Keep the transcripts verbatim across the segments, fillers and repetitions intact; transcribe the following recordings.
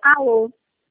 Alô?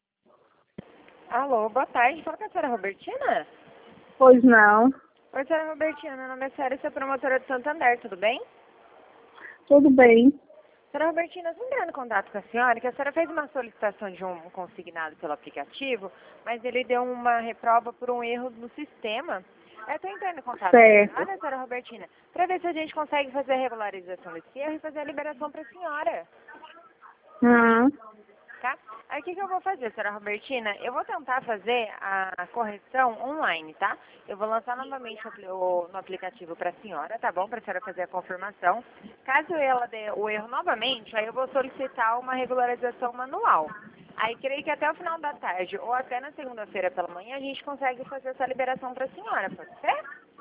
Alô, boa tarde. Fala com a senhora Robertina? Pois não. Oi, senhora Robertina. Meu nome é Sara, sou promotora de Santander, tudo bem? Tudo bem. Senhora Robertina, eu estou entrando em contato com a senhora, que a senhora fez uma solicitação de um consignado pelo aplicativo, mas ele deu uma reprova por um erro no sistema. Eu estou entrando em contato Certo. com a senhora, senhora Robertina, para ver se a gente consegue fazer a regularização desse erro e fazer a liberação para a senhora. Hum. Tá? Aí o que, que eu vou fazer, senhora Robertina? Eu vou tentar fazer a correção online, tá? Eu vou lançar novamente o, apli- o- no aplicativo para a senhora, tá bom? Para a senhora fazer a confirmação. Caso ela dê o erro novamente, aí eu vou solicitar uma regularização manual. Aí creio que até o final da tarde ou até na segunda-feira pela manhã a gente consegue fazer essa liberação para a senhora, pode ser?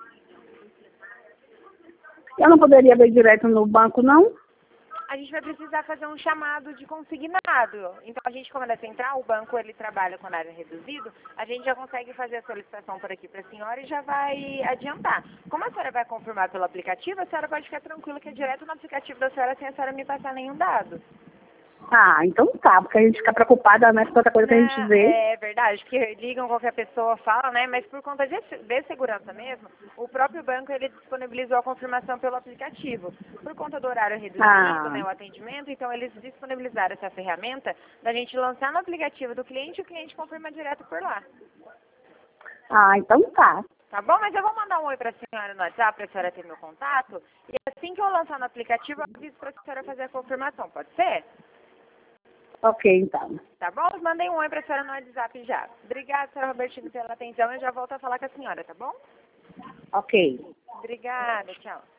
Eu não poderia ver direto no banco, não? A gente vai precisar fazer um chamado de consignado. Então, a gente, como é da central, o banco ele trabalha com horário reduzido, a gente já consegue fazer a solicitação por aqui para a senhora e já vai adiantar. Como a senhora vai confirmar pelo aplicativo, a senhora pode ficar tranquila que é direto no aplicativo da senhora sem a senhora me passar nenhum dado. Ah, então tá, porque a gente fica preocupada, né, com tanta coisa que a gente Né, vê. é verdade, porque ligam qualquer pessoa, fala, né? Mas por conta de, de segurança mesmo, o próprio banco ele disponibilizou a confirmação pelo aplicativo. Por conta do horário reduzido, Ah, né, o atendimento, então eles disponibilizaram essa ferramenta da gente lançar no aplicativo do cliente e o cliente confirma direto por lá. ah, então tá. Tá bom? Mas eu vou mandar um oi pra senhora no WhatsApp pra senhora ter meu contato. E assim que eu lançar no aplicativo, eu aviso pra senhora fazer a confirmação, pode ser? Ok, então. Tá bom? Mandei um oi pra senhora no WhatsApp já. Obrigada, senhora Robertina, pela atenção. Eu já volto a falar com a senhora, tá bom? Ok. Obrigada, tchau.